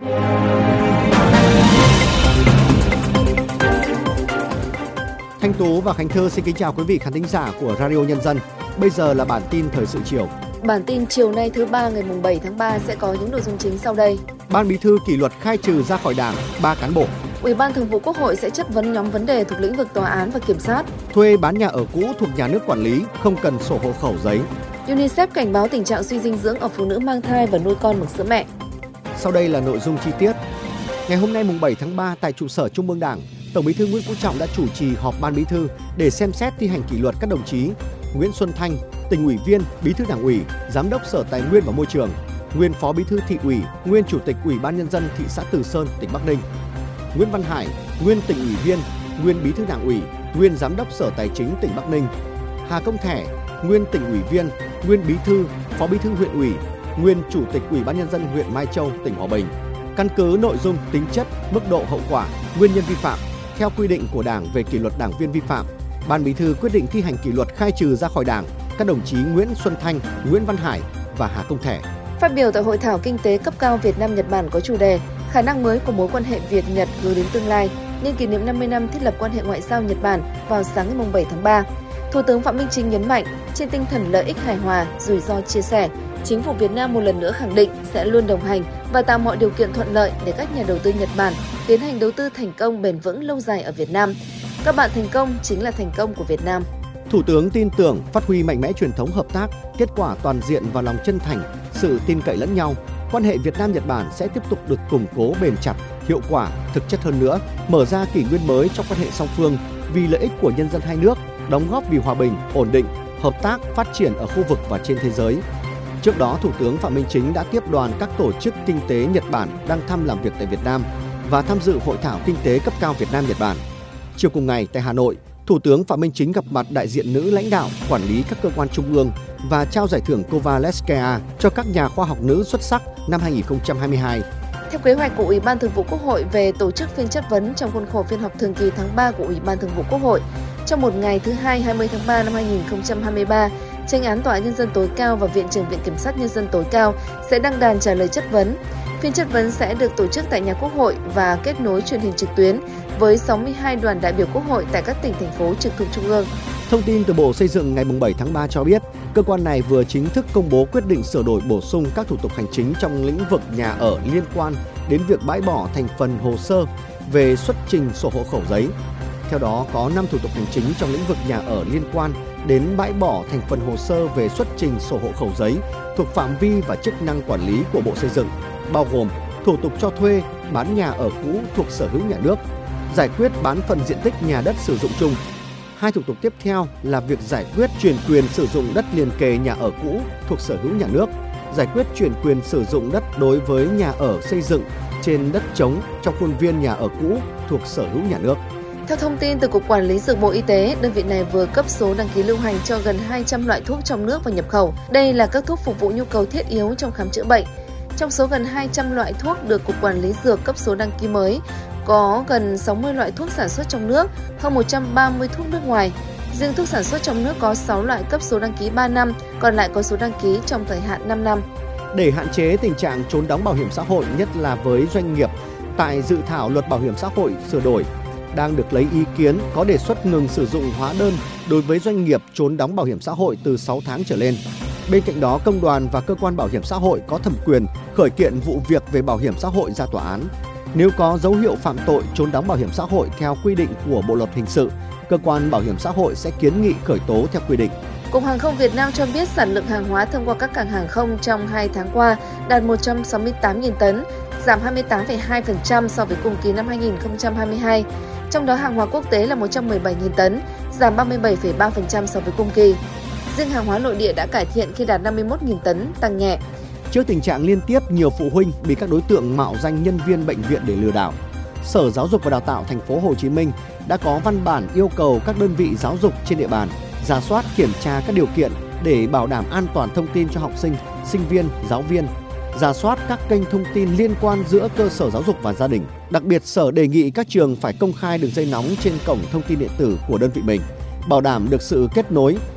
Thanh Tú và Khánh Thư xin kính chào quý vị khán thính giả của Radio Nhân dân. Bây giờ là bản tin thời sự chiều. Bản tin chiều nay thứ ba ngày 7 tháng 3 sẽ có những nội dung chính sau đây. Ban Bí thư kỷ luật khai trừ ra khỏi Đảng 3 cán bộ. Ủy ban Thường vụ Quốc hội sẽ chất vấn nhóm vấn đề thuộc lĩnh vực tòa án và kiểm sát. Thuê bán nhà ở cũ thuộc nhà nước quản lý, không cần sổ hộ khẩu giấy. UNICEF cảnh báo tình trạng suy dinh dưỡng ở phụ nữ mang thai và nuôi con bằng sữa mẹ. Sau đây là nội dung chi tiết. Ngày hôm nay 7 tháng 3 tại trụ sở Trung ương Đảng, Tổng Bí thư Nguyễn Phú Trọng đã chủ trì họp Ban Bí thư để xem xét thi hành kỷ luật các đồng chí Nguyễn Xuân Thanh, Tỉnh ủy viên, Bí thư Đảng ủy, Giám đốc Sở Tài nguyên và Môi trường, nguyên Phó Bí thư Thị ủy, nguyên Chủ tịch Ủy ban Nhân dân thị xã Từ Sơn, tỉnh Bắc Ninh, Nguyễn Văn Hải, nguyên Tỉnh ủy viên, nguyên Bí thư Đảng ủy, nguyên Giám đốc Sở Tài chính tỉnh Bắc Ninh, Hà Công Thẻ, nguyên Tỉnh ủy viên, nguyên Bí thư, Phó Bí thư huyện ủy, nguyên Chủ tịch Ủy ban Nhân dân huyện Mai Châu, tỉnh Hòa Bình. Căn cứ nội dung, tính chất, mức độ hậu quả, nguyên nhân vi phạm theo quy định của Đảng về kỷ luật đảng viên vi phạm, Ban Bí thư quyết định thi hành kỷ luật khai trừ ra khỏi Đảng các đồng chí Nguyễn Xuân Thanh, Nguyễn Văn Hải và Hà Công Thẻ. Phát biểu tại hội thảo kinh tế cấp cao Việt Nam Nhật Bản có chủ đề Khả năng mới của mối quan hệ Việt Nhật hướng đến tương lai, nhân kỷ niệm 50 năm thiết lập quan hệ ngoại giao Nhật Bản vào sáng ngày 7 tháng 3, Thủ tướng Phạm Minh Chính nhấn mạnh trên tinh thần lợi ích hài hòa, rủi ro chia sẻ, Chính phủ Việt Nam một lần nữa khẳng định sẽ luôn đồng hành và tạo mọi điều kiện thuận lợi để các nhà đầu tư Nhật Bản tiến hành đầu tư thành công bền vững lâu dài ở Việt Nam. Các bạn thành công chính là thành công của Việt Nam. Thủ tướng tin tưởng phát huy mạnh mẽ truyền thống hợp tác, kết quả toàn diện và lòng chân thành, sự tin cậy lẫn nhau, quan hệ Việt Nam-Nhật Bản sẽ tiếp tục được củng cố bền chặt, hiệu quả, thực chất hơn nữa, mở ra kỷ nguyên mới trong quan hệ song phương vì lợi ích của nhân dân hai nước, đóng góp vì hòa bình, ổn định, hợp tác, phát triển ở khu vực và trên thế giới. Trước đó, Thủ tướng Phạm Minh Chính đã tiếp đoàn các tổ chức kinh tế Nhật Bản đang thăm làm việc tại Việt Nam và tham dự hội thảo kinh tế cấp cao Việt Nam-Nhật Bản. Chiều cùng ngày tại Hà Nội, Thủ tướng Phạm Minh Chính gặp mặt đại diện nữ lãnh đạo, quản lý các cơ quan trung ương và trao giải thưởng Kovaleskaya cho các nhà khoa học nữ xuất sắc năm 2022. Theo kế hoạch của Ủy ban Thường vụ Quốc hội về tổ chức phiên chất vấn trong khuôn khổ phiên họp thường kỳ tháng 3 của Ủy ban Thường vụ Quốc hội, trong một ngày thứ Hai 20 tháng 3 năm 2023, Chánh án Tòa án Nhân dân tối cao và Viện trưởng Viện Kiểm sát Nhân dân tối cao sẽ đăng đàn trả lời chất vấn. Phiên chất vấn sẽ được tổ chức tại nhà Quốc hội và kết nối truyền hình trực tuyến với 62 đoàn đại biểu Quốc hội tại các tỉnh, thành phố trực thuộc Trung ương. Thông tin từ Bộ Xây dựng ngày 7 tháng 3 cho biết, cơ quan này vừa chính thức công bố quyết định sửa đổi bổ sung các thủ tục hành chính trong lĩnh vực nhà ở liên quan đến việc bãi bỏ thành phần hồ sơ về xuất trình sổ hộ khẩu giấy. Theo đó, có 5 thủ tục hành chính trong lĩnh vực nhà ở liên quan đến bãi bỏ thành phần hồ sơ về xuất trình sổ hộ khẩu giấy thuộc phạm vi và chức năng quản lý của Bộ Xây dựng, bao gồm thủ tục cho thuê, bán nhà ở cũ thuộc sở hữu nhà nước, giải quyết bán phần diện tích nhà đất sử dụng chung. 2 thủ tục tiếp theo là việc giải quyết chuyển quyền sử dụng đất liền kề nhà ở cũ thuộc sở hữu nhà nước, giải quyết chuyển quyền sử dụng đất đối với nhà ở xây dựng trên đất trống trong khuôn viên nhà ở cũ thuộc sở hữu nhà nước. Theo thông tin từ Cục Quản lý Dược Bộ Y tế, đơn vị này vừa cấp số đăng ký lưu hành cho gần 200 loại thuốc trong nước và nhập khẩu. Đây là các thuốc phục vụ nhu cầu thiết yếu trong khám chữa bệnh. Trong số gần 200 loại thuốc được Cục Quản lý Dược cấp số đăng ký mới, có gần 60 loại thuốc sản xuất trong nước, hơn 130 thuốc nước ngoài. Riêng thuốc sản xuất trong nước có 6 loại cấp số đăng ký 3 năm, còn lại có số đăng ký trong thời hạn 5 năm. Để hạn chế tình trạng trốn đóng bảo hiểm xã hội, nhất là với doanh nghiệp, tại dự thảo luật bảo hiểm xã hội sửa đổi, đang được lấy ý kiến có đề xuất ngừng sử dụng hóa đơn đối với doanh nghiệp trốn đóng bảo hiểm xã hội từ 6 tháng trở lên. Bên cạnh đó, công đoàn và cơ quan bảo hiểm xã hội có thẩm quyền khởi kiện vụ việc về bảo hiểm xã hội ra tòa án. Nếu có dấu hiệu phạm tội trốn đóng bảo hiểm xã hội theo quy định của Bộ luật hình sự, cơ quan bảo hiểm xã hội sẽ kiến nghị khởi tố theo quy định. Cục Hàng không Việt Nam cho biết sản lượng hàng hóa thông qua các cảng hàng không trong 2 tháng qua đạt 168.000 tấn, giảm 28,2% so với cùng kỳ năm 2022. Trong đó hàng hóa quốc tế là 117.000 tấn, giảm 37,3% so với cùng kỳ. Riêng hàng hóa nội địa đã cải thiện khi đạt 51.000 tấn, tăng nhẹ. Trước tình trạng liên tiếp nhiều phụ huynh bị các đối tượng mạo danh nhân viên bệnh viện để lừa đảo, Sở Giáo dục và Đào tạo Thành phố Hồ Chí Minh đã có văn bản yêu cầu các đơn vị giáo dục trên địa bàn rà soát kiểm tra các điều kiện để bảo đảm an toàn thông tin cho học sinh, sinh viên, giáo viên, rà soát các kênh thông tin liên quan giữa cơ sở giáo dục và gia đình. Đặc biệt, Sở đề nghị các trường phải công khai đường dây nóng trên cổng thông tin điện tử của đơn vị mình, bảo đảm được sự kết nối,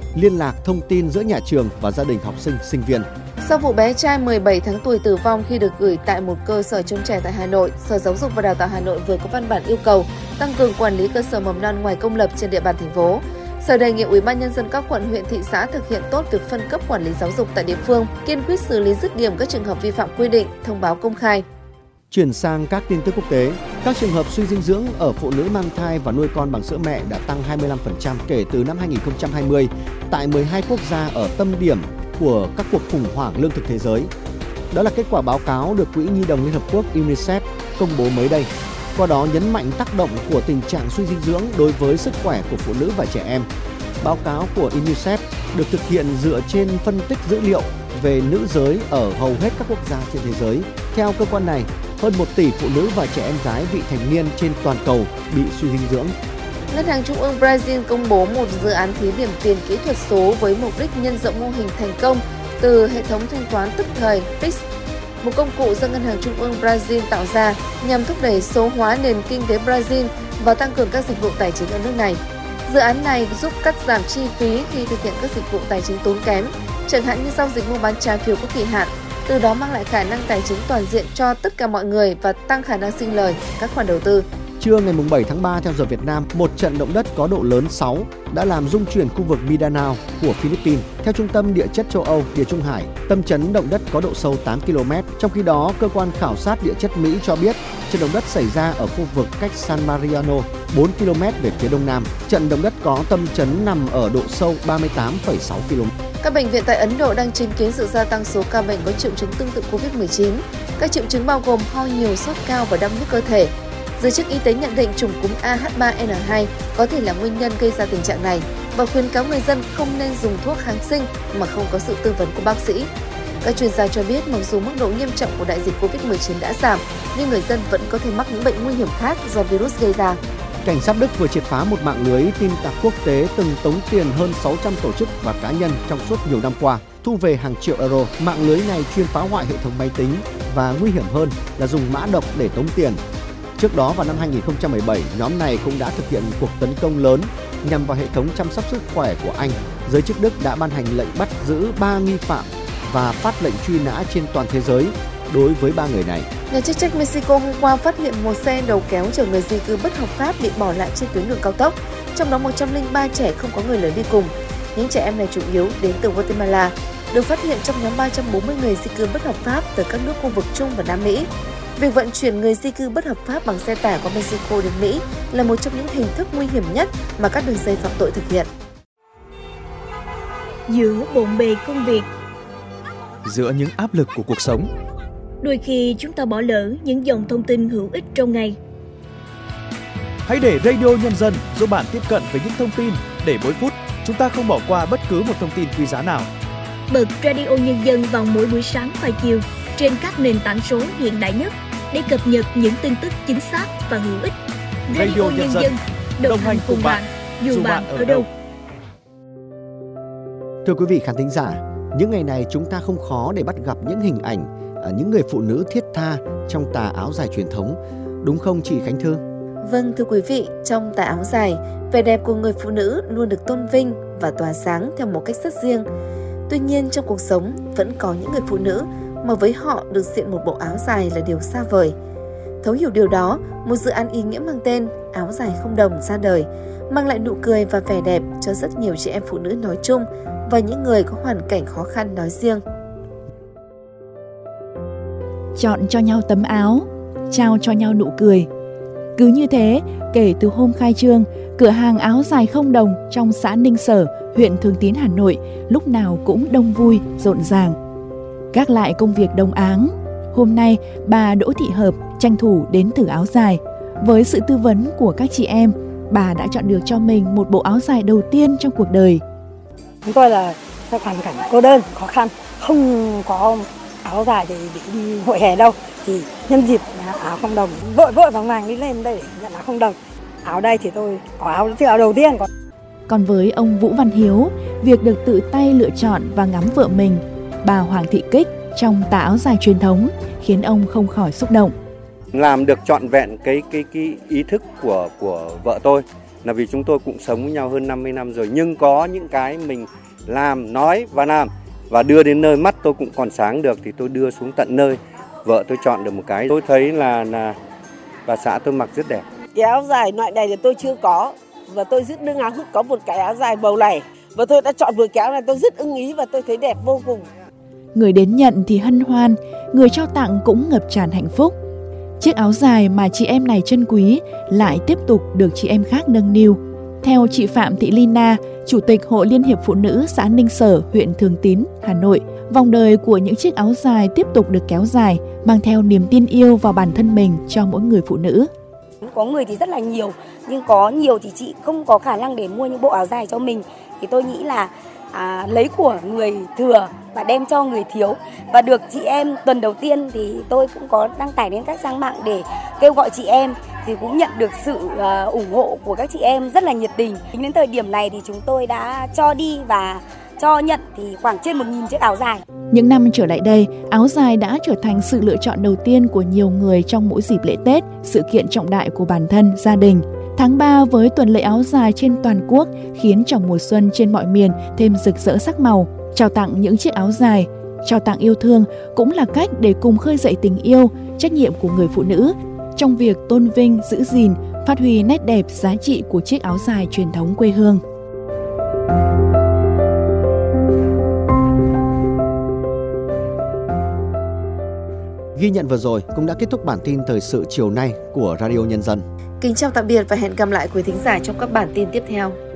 liên lạc thông tin giữa nhà trường và gia đình học sinh, sinh viên. Sau vụ bé trai 17 tháng tuổi tử vong khi được gửi tại một cơ sở trông trẻ tại Hà Nội, Sở Giáo dục và Đào tạo Hà Nội vừa có văn bản yêu cầu tăng cường quản lý cơ sở mầm non ngoài công lập trên địa bàn thành phố. Sở đề nghị Ủy ban Nhân dân các quận, huyện, thị xã thực hiện tốt việc phân cấp quản lý giáo dục tại địa phương, kiên quyết xử lý dứt điểm các trường hợp vi phạm quy định, thông báo công khai. Chuyển sang các tin tức quốc tế, các trường hợp suy dinh dưỡng ở phụ nữ mang thai và nuôi con bằng sữa mẹ đã tăng 25% kể từ năm 2020 tại 12 quốc gia ở tâm điểm của các cuộc khủng hoảng lương thực thế giới. Đó là kết quả báo cáo được Quỹ Nhi đồng Liên Hợp Quốc UNICEF công bố mới đây. Qua đó nhấn mạnh tác động của tình trạng suy dinh dưỡng đối với sức khỏe của phụ nữ và trẻ em. Báo cáo của UNICEF được thực hiện dựa trên phân tích dữ liệu về nữ giới ở hầu hết các quốc gia trên thế giới. Theo cơ quan này, hơn 1 tỷ phụ nữ và trẻ em gái vị thành niên trên toàn cầu bị suy dinh dưỡng. Ngân hàng Trung ương Brazil công bố một dự án thí điểm tiền kỹ thuật số với mục đích nhân rộng mô hình thành công từ hệ thống thanh toán tức thời Pix, một công cụ do Ngân hàng Trung ương Brazil tạo ra nhằm thúc đẩy số hóa nền kinh tế Brazil và tăng cường các dịch vụ tài chính ở nước này. Dự án này giúp cắt giảm chi phí khi thực hiện các dịch vụ tài chính tốn kém, chẳng hạn như giao dịch mua bán trái phiếu có kỳ hạn, từ đó mang lại khả năng tài chính toàn diện cho tất cả mọi người và tăng khả năng sinh lời các khoản đầu tư. Trưa ngày 7 tháng 3 theo giờ Việt Nam, một trận động đất có độ lớn 6 đã làm rung chuyển khu vực Mindanao của Philippines. Theo Trung tâm Địa chất châu Âu, Địa Trung Hải, tâm chấn động đất có độ sâu 8 km. Trong khi đó, cơ quan khảo sát địa chất Mỹ cho biết trận động đất xảy ra ở khu vực cách San Mariano 4 km về phía đông nam. Trận động đất có tâm chấn nằm ở độ sâu 38,6 km. Các bệnh viện tại Ấn Độ đang chứng kiến sự gia tăng số ca bệnh có triệu chứng tương tự Covid-19. Các triệu chứng bao gồm ho nhiều, sốt cao và đau nhức cơ thể. Giới chức y tế nhận định chủng cúm AH3N2 có thể là nguyên nhân gây ra tình trạng này và khuyến cáo người dân không nên dùng thuốc kháng sinh mà không có sự tư vấn của bác sĩ. Các chuyên gia cho biết mặc dù mức độ nghiêm trọng của đại dịch Covid-19 đã giảm, nhưng người dân vẫn có thể mắc những bệnh nguy hiểm khác do virus gây ra. Cảnh sát Đức vừa triệt phá một mạng lưới tin tặc quốc tế từng tống tiền hơn 600 tổ chức và cá nhân trong suốt nhiều năm qua, thu về hàng triệu euro. Mạng lưới này chuyên phá hoại hệ thống máy tính và nguy hiểm hơn là dùng mã độc để tống tiền. Trước đó vào năm 2017, nhóm này cũng đã thực hiện cuộc tấn công lớn nhằm vào hệ thống chăm sóc sức khỏe của Anh. Giới chức Đức đã ban hành lệnh bắt giữ 3 nghi phạm và phát lệnh truy nã trên toàn thế giới đối với 3 người này. Nhà chức trách Mexico hôm qua phát hiện một xe đầu kéo chở người di cư bất hợp pháp bị bỏ lại trên tuyến đường cao tốc, trong đó 103 trẻ không có người lớn đi cùng. Những trẻ em này chủ yếu đến từ Guatemala, được phát hiện trong nhóm 340 người di cư bất hợp pháp từ các nước khu vực Trung và Nam Mỹ. Việc vận chuyển người di cư bất hợp pháp bằng xe tải qua Mexico đến Mỹ là một trong những hình thức nguy hiểm nhất mà các đường dây phạm tội thực hiện. Giữa bộn bề công việc, giữa những áp lực của cuộc sống, đôi khi chúng ta bỏ lỡ những dòng thông tin hữu ích trong ngày. Hãy để Radio Nhân dân giúp bạn tiếp cận với những thông tin để mỗi phút chúng ta không bỏ qua bất cứ một thông tin quý giá nào. Bật Radio Nhân dân vào mỗi buổi sáng và chiều trên các nền tảng số hiện đại nhất để cập nhật những tin tức chính xác và hữu ích. Radio Nhân dân đồng hành cùng bạn dù bạn ở đâu. Thưa quý vị khán thính giả, những ngày này chúng ta không khó để bắt gặp những hình ảnh những người phụ nữ thiết tha trong tà áo dài truyền thống, đúng không chị Khánh Thư? Vâng thưa quý vị, trong tà áo dài, vẻ đẹp của người phụ nữ luôn được tôn vinh và tỏa sáng theo một cách rất riêng. Tuy nhiên trong cuộc sống vẫn có những người phụ nữ mà với họ được diện một bộ áo dài là điều xa vời. Thấu hiểu điều đó, một dự án ý nghĩa mang tên Áo dài không đồng ra đời, mang lại nụ cười và vẻ đẹp cho rất nhiều chị em phụ nữ nói chung và những người có hoàn cảnh khó khăn nói riêng. Chọn cho nhau tấm áo, trao cho nhau nụ cười. Cứ như thế, kể từ hôm khai trương, cửa hàng áo dài không đồng trong xã Ninh Sở, huyện Thường Tín, Hà Nội lúc nào cũng đông vui, rộn ràng. Gác lại công việc đồng áng, hôm nay bà Đỗ Thị Hợp tranh thủ đến thử áo dài. Với sự tư vấn của các chị em, bà đã chọn được cho mình một bộ áo dài đầu tiên trong cuộc đời. Chúng tôi là theo hoàn cảnh cô đơn, khó khăn, không có áo dài để đi hội hè đâu. Thì nhân dịp áo không đồng, vội vàng vàng đi lên đây để nhận áo không đồng. Áo đây thì tôi có áo đầu tiên. Còn với ông Vũ Văn Hiếu, việc được tự tay lựa chọn và ngắm vợ mình, bà Hoàng Thị Kích trong tà áo dài truyền thống khiến ông không khỏi xúc động. Làm được trọn vẹn cái ý thức của vợ tôi là vì chúng tôi cũng sống với nhau hơn 50 năm rồi, nhưng có những cái mình làm, nói và làm và đưa đến nơi mắt tôi cũng còn sáng được thì tôi đưa xuống tận nơi. Vợ tôi chọn được một cái tôi thấy là bà xã tôi mặc rất đẹp. Cái áo dài loại này thì tôi chưa có và tôi rất đương áo có một cái áo dài màu này và tôi đã chọn vừa cái áo này, tôi rất ưng ý và tôi thấy đẹp vô cùng. Người đến nhận thì hân hoan, người trao tặng cũng ngập tràn hạnh phúc. Chiếc áo dài mà chị em này trân quý lại tiếp tục được chị em khác nâng niu. Theo chị Phạm Thị Lina, Chủ tịch Hội Liên hiệp Phụ nữ xã Ninh Sở, huyện Thường Tín, Hà Nội, vòng đời của những chiếc áo dài tiếp tục được kéo dài, mang theo niềm tin yêu vào bản thân mình cho mỗi người phụ nữ. Có người thì rất là nhiều, nhưng có nhiều thì chị không có khả năng để mua những bộ áo dài cho mình. Thì tôi nghĩ là lấy của người thừa và đem cho người thiếu. Và được chị em tuần đầu tiên thì tôi cũng có đăng tải đến các trang mạng để kêu gọi chị em, thì cũng nhận được sự ủng hộ của các chị em rất là nhiệt tình. Tính đến thời điểm này thì chúng tôi đã cho đi và cho nhận thì khoảng trên 1.000 chiếc áo dài. Những năm trở lại đây, áo dài đã trở thành sự lựa chọn đầu tiên của nhiều người trong mỗi dịp lễ Tết, sự kiện trọng đại của bản thân, gia đình. Tháng 3 với tuần lễ áo dài trên toàn quốc khiến cho mùa xuân trên mọi miền thêm rực rỡ sắc màu. Trao tặng những chiếc áo dài, trao tặng yêu thương cũng là cách để cùng khơi dậy tình yêu, trách nhiệm của người phụ nữ trong việc tôn vinh, giữ gìn, phát huy nét đẹp, giá trị của chiếc áo dài truyền thống quê hương. Ghi nhận vừa rồi cũng đã kết thúc bản tin thời sự chiều nay của Radio Nhân dân. Kính chào tạm biệt và hẹn gặp lại quý thính giả trong các bản tin tiếp theo.